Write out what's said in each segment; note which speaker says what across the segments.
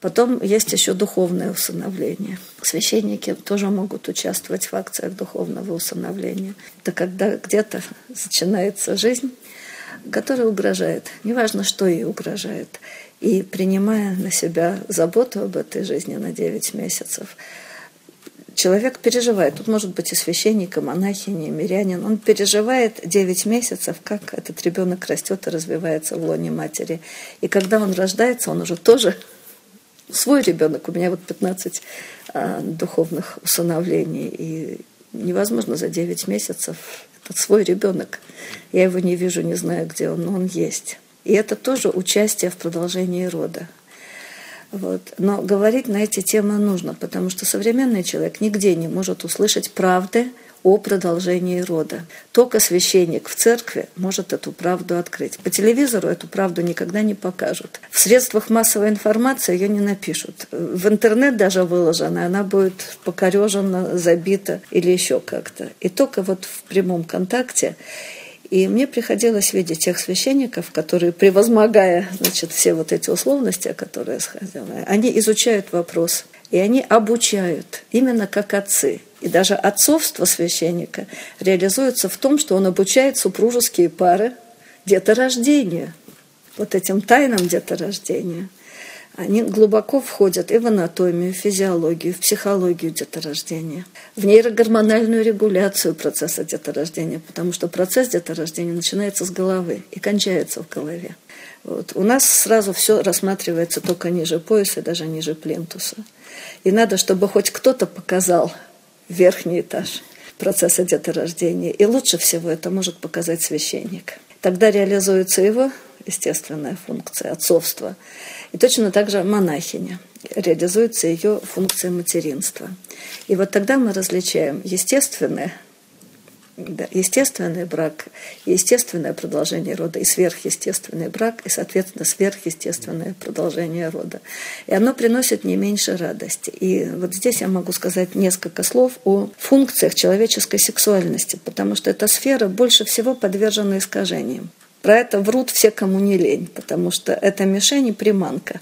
Speaker 1: Потом есть еще духовное усыновление. Священники тоже могут участвовать в акциях духовного усыновления. Это когда где-то начинается жизнь, которая угрожает. Неважно, что ей угрожает. И принимая на себя заботу об этой жизни на 9 месяцев, человек переживает. Тут может быть и священник, и монахиня, и мирянин. Он переживает 9 месяцев, как этот ребенок растет и развивается в лоне матери. И когда он рождается, он уже тоже свой ребенок. У меня 15 духовных усыновлений. И невозможно за 9 месяцев. Это свой ребенок. Я его не вижу, не знаю, где он, но он есть. И это тоже участие в продолжении рода. Но говорить на эти темы нужно, потому что современный человек нигде не может услышать правды о продолжении рода. Только священник в церкви может эту правду открыть. По телевизору эту правду никогда не покажут. В средствах массовой информации ее не напишут. В интернет даже выложена, она будет покорежена, забита или еще как-то. И только в прямом контакте. И мне приходилось видеть тех священников, которые, превозмогая, все эти условности, о которых я сказала, они изучают вопрос, и они обучают, именно как отцы. И даже отцовство священника реализуется в том, что он обучает супружеские пары деторождению, этим тайнам деторождения. Они глубоко входят и в анатомию, в физиологию, в психологию деторождения, в нейрогормональную регуляцию процесса деторождения, потому что процесс деторождения начинается с головы и кончается в голове. У нас сразу все рассматривается только ниже пояса, даже ниже плинтуса. И надо, чтобы хоть кто-то показал верхний этаж процесса деторождения. И лучше всего это может показать священник. Тогда реализуется его естественная функция отцовства. И точно так же монахиня. Реализуется ее функция материнства. И тогда мы различаем естественный брак, естественное продолжение рода, и сверхъестественный брак, и, соответственно, сверхъестественное продолжение рода. И оно приносит не меньше радости. И здесь я могу сказать несколько слов о функциях человеческой сексуальности, потому что эта сфера больше всего подвержена искажениям. Про это врут все, кому не лень, потому что это мишень и приманка.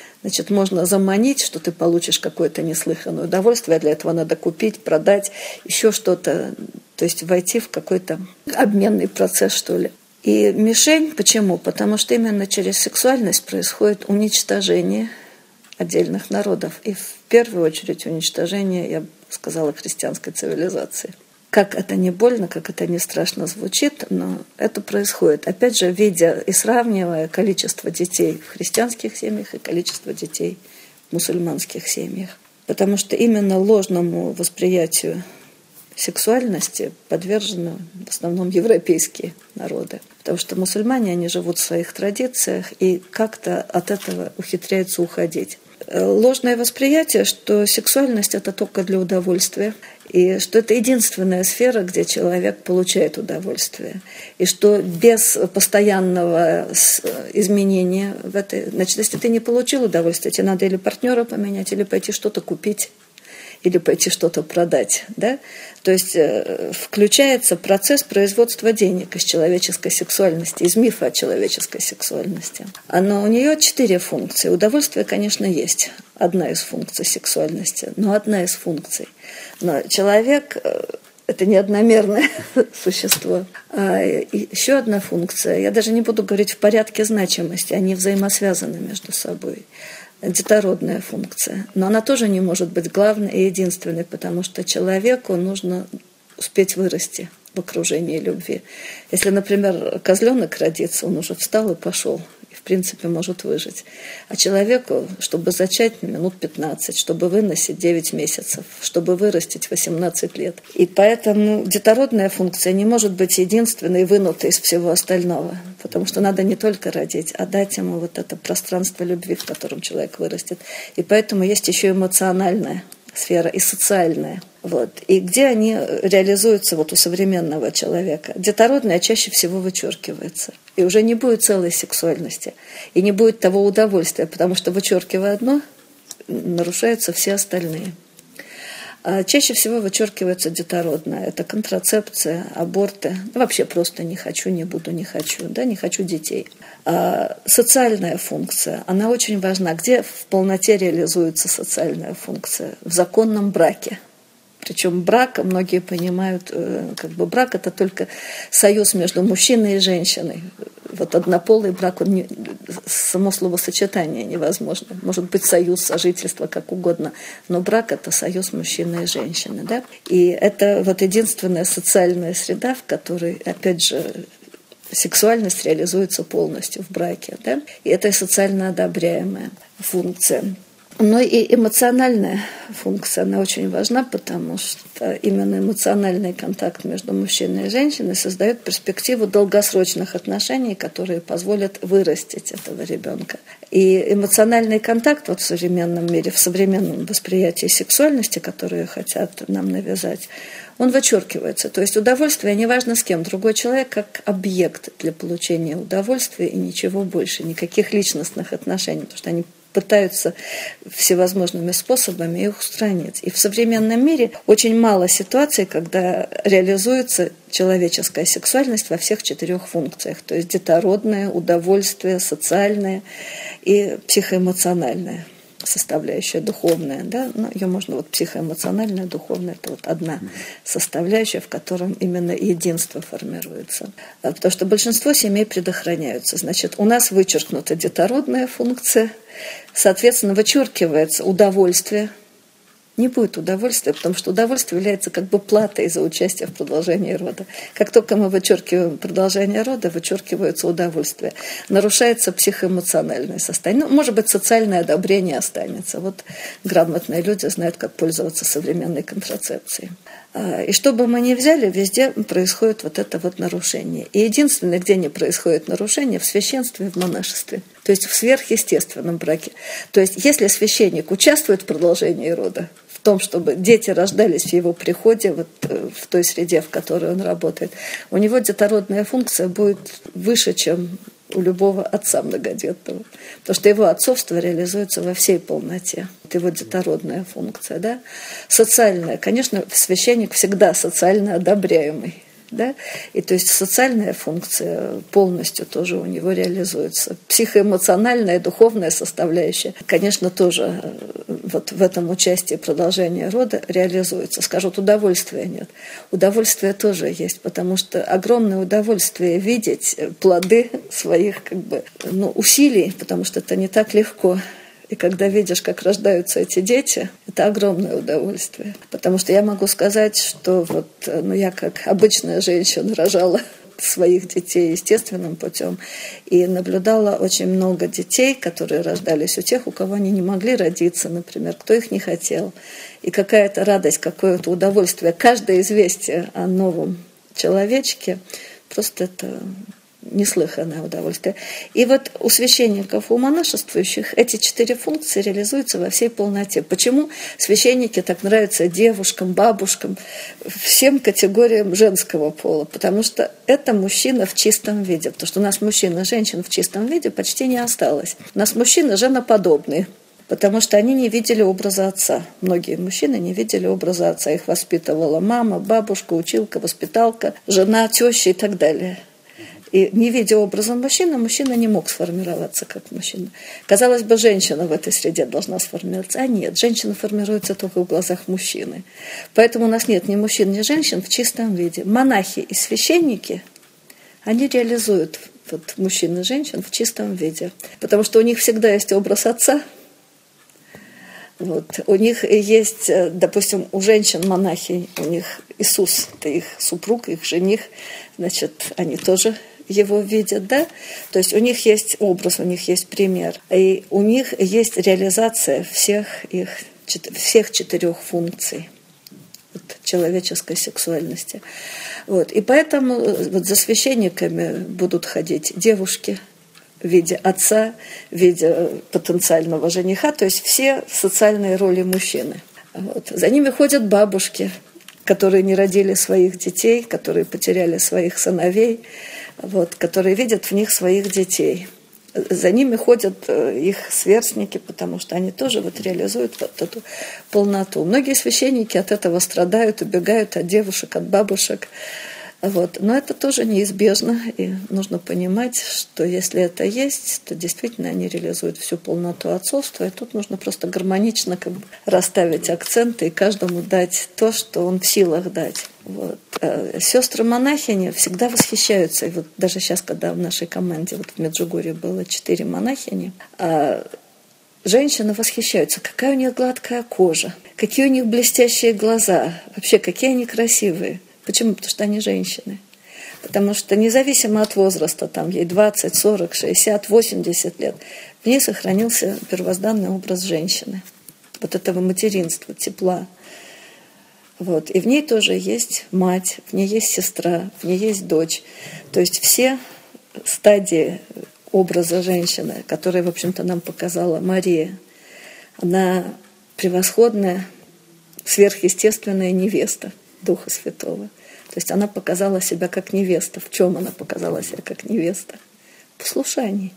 Speaker 1: Можно заманить, что ты получишь какое-то неслыханное удовольствие, а для этого надо купить, продать, еще что-то, то есть войти в какой-то обменный процесс, что ли. И мишень почему? Потому что именно через сексуальность происходит уничтожение отдельных народов. И в первую очередь уничтожение, я бы сказала, христианской цивилизации. Как это не больно, как это не страшно звучит, но это происходит. Опять же, видя и сравнивая количество детей в христианских семьях и количество детей в мусульманских семьях. Потому что именно ложному восприятию сексуальности подвержены в основном европейские народы. Потому что мусульмане, они живут в своих традициях и как-то от этого ухитряются уходить. Ложное восприятие, что сексуальность – это только для удовольствия, и что это единственная сфера, где человек получает удовольствие, и что без постоянного изменения в этой… Значит, если ты не получил удовольствие, тебе надо или партнера поменять, или пойти что-то купить, или пойти что-то продать. Да? То есть включается процесс производства денег из человеческой сексуальности, из мифа о человеческой сексуальности. Но у нее 4 функции. Удовольствие, конечно, есть. Одна из функций сексуальности, но одна из функций. Но человек – это не одномерное существо. А еще одна функция, я даже не буду говорить в порядке значимости, они взаимосвязаны между собой. Детородная функция. Но она тоже не может быть главной и единственной, потому что человеку нужно успеть вырасти в окружении любви. Если, например, козленок родится, он уже встал и пошел, и, в принципе, может выжить. А человеку, чтобы зачать, минут 15, чтобы выносить 9 месяцев, чтобы вырастить 18 лет. И поэтому детородная функция не может быть единственной, вынутой из всего остального. Потому что надо не только родить, а дать ему это пространство любви, в котором человек вырастет. И поэтому есть еще эмоциональная сфера и социальная. И где они реализуются у современного человека? Детородная чаще всего вычеркивается. И уже не будет целой сексуальности. И не будет того удовольствия, потому что, вычеркивая одно, нарушаются все остальные. Чаще всего вычеркивается детородное. Это контрацепция, аборты. Вообще просто не хочу, не буду, не хочу. Да, не хочу детей. Социальная функция, она очень важна. Где в полноте реализуется социальная функция? В законном браке. Причем брак, многие понимают, брак – это только союз между мужчиной и женщиной. Вот однополый брак, само словосочетание невозможно. Может быть, союз, сожительство, как угодно. Но брак – это союз мужчины и женщины. Да? И это вот единственная социальная среда, в которой, опять же, сексуальность реализуется полностью в браке. Да? И это социально одобряемая функция. Но и эмоциональная функция, она очень важна, потому что именно эмоциональный контакт между мужчиной и женщиной создает перспективу долгосрочных отношений, которые позволят вырастить этого ребенка. И эмоциональный контакт вот в современном мире, в современном восприятии сексуальности, которые хотят нам навязать, он вычеркивается. То есть удовольствие, неважно с кем, другой человек как объект для получения удовольствия и ничего больше, никаких личностных отношений, потому что они пытаются всевозможными способами их устранить. И в современном мире очень мало ситуаций, когда реализуется человеческая сексуальность во всех 4 функциях. То есть детородное, удовольствие, социальное и психоэмоциональное составляющая, духовная, да, но ее можно вот психоэмоциональная, духовная, это вот одна составляющая, в котором именно единство формируется. Потому что большинство семей предохраняются. Значит, у нас вычеркнута детородная функция, соответственно, вычеркивается удовольствие. Не будет удовольствия, потому что удовольствие является как бы платой за участие в продолжении рода. Как только мы вычеркиваем продолжение рода, вычеркивается удовольствие. Нарушается психоэмоциональное состояние. Ну, может быть, социальное одобрение останется. Вот грамотные люди знают, как пользоваться современной контрацепцией. И что бы мы ни взяли, везде происходит вот это вот нарушение. И единственное, где не происходит нарушение, в священстве и в монашестве. То есть в сверхъестественном браке. То есть если священник участвует в продолжении рода, в том, чтобы дети рождались в его приходе, вот в той среде, в которой он работает, у него детородная функция будет выше, чем у любого отца многодетного. Потому что его отцовство реализуется во всей полноте. Это его детородная функция. Да? Социальная. Конечно, священник всегда социально одобряемый. Да? И то есть социальная функция полностью тоже у него реализуется. Психоэмоциональная, духовная составляющая, конечно, тоже вот в этом участии продолжения рода реализуется. Скажут, удовольствия нет. Удовольствие тоже есть, потому что огромное удовольствие видеть плоды своих усилий, потому что это не так легко. И когда видишь, как рождаются эти дети, это огромное удовольствие. Потому что я могу сказать, что я как обычная женщина рожала своих детей естественным путем и наблюдала очень много детей, которые рождались у тех, у кого они не могли родиться, например, кто их не хотел. И какая-то радость, какое-то удовольствие. Каждое известие о новом человечке, просто это неслыханное удовольствие. И вот у священников, у монашествующих эти 4 функции реализуются во всей полноте. Почему священники так нравятся девушкам, бабушкам, всем категориям женского пола? Потому что это мужчина в чистом виде. Потому что у нас мужчин и женщин в чистом виде почти не осталось. У нас мужчины женоподобные. Потому что они не видели образа отца. Многие мужчины не видели образа отца. Их воспитывала мама, бабушка, училка, воспиталка, жена, теща и так далее. И не видя образа мужчина не мог сформироваться как мужчина. Казалось бы, женщина в этой среде должна сформироваться. А нет, женщина формируется только в глазах мужчины. Поэтому у нас нет ни мужчин, ни женщин в чистом виде. Монахи и священники, они реализуют мужчин и женщин в чистом виде. Потому что у них всегда есть образ отца. У них есть, допустим, у женщин-монахинь, у них Иисус, это их супруг, их жених, значит, они тоже его видят, да? То есть у них есть образ, у них есть пример, и у них есть реализация всех 4 функций человеческой сексуальности. И поэтому за священниками будут ходить девушки в виде отца, в виде потенциального жениха, то есть все социальные роли мужчины. За ними ходят бабушки, которые не родили своих детей, которые потеряли своих сыновей, которые видят в них своих детей. за ними ходят их сверстники, потому что они тоже вот реализуют вот эту полноту. Многие священники от этого страдают, убегают от девушек, от бабушек. Вот. Но это тоже неизбежно, и нужно понимать, что если это есть, то действительно они реализуют всю полноту отцовства, и тут нужно просто гармонично как бы расставить акценты и каждому дать то, что он в силах дать. Вот. Сестры-монахини всегда восхищаются, и вот даже сейчас, когда в нашей команде вот в Меджугорье было 4 монахини, женщины восхищаются, какая у них гладкая кожа, какие у них блестящие глаза, вообще какие они красивые. Почему? Потому что они женщины. Потому что независимо от возраста, там ей 20, 40, 60, 80 лет, в ней сохранился первозданный образ женщины. Вот этого материнства, тепла. Вот. И в ней тоже есть мать, в ней есть сестра, в ней есть дочь. То есть все стадии образа женщины, которые, в общем-то, нам показала Мария, она превосходная, сверхъестественная невеста Духа Святого. То есть она показала себя как невеста. В чем она показала себя как невеста? В послушании.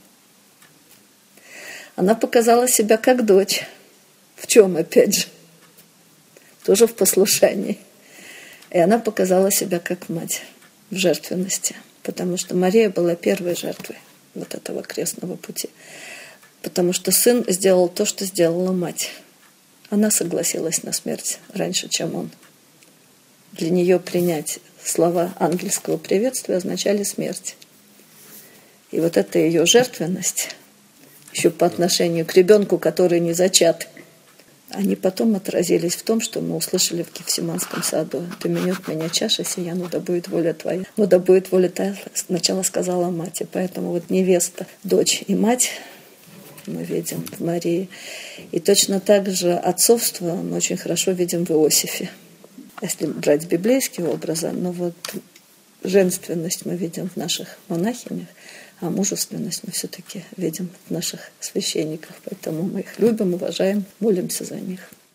Speaker 1: Она показала себя как дочь. В чем, опять же? Тоже в послушании. И она показала себя как мать в жертвенности. Потому что Мария была первой жертвой вот этого крестного пути. Потому что сын сделал то, что сделала мать. Она согласилась на смерть раньше, чем он. Для нее принять слова ангельского приветствия означали смерть. И вот эта ее жертвенность, еще по отношению к ребенку, который не зачат, они потом отразились в том, что мы услышали в Гефсиманском саду. «Да минет меня чаша сия, но да будет воля твоя». «Но да будет воля твоя», сначала сказала мать. И поэтому вот невеста, дочь и мать мы видим в Марии. И точно так же отцовство мы очень хорошо видим в Иосифе. Если брать библейские образы, но вот женственность мы видим в наших монахинях, а мужественность мы все-таки видим в наших священниках. Поэтому мы их любим, уважаем, молимся за них.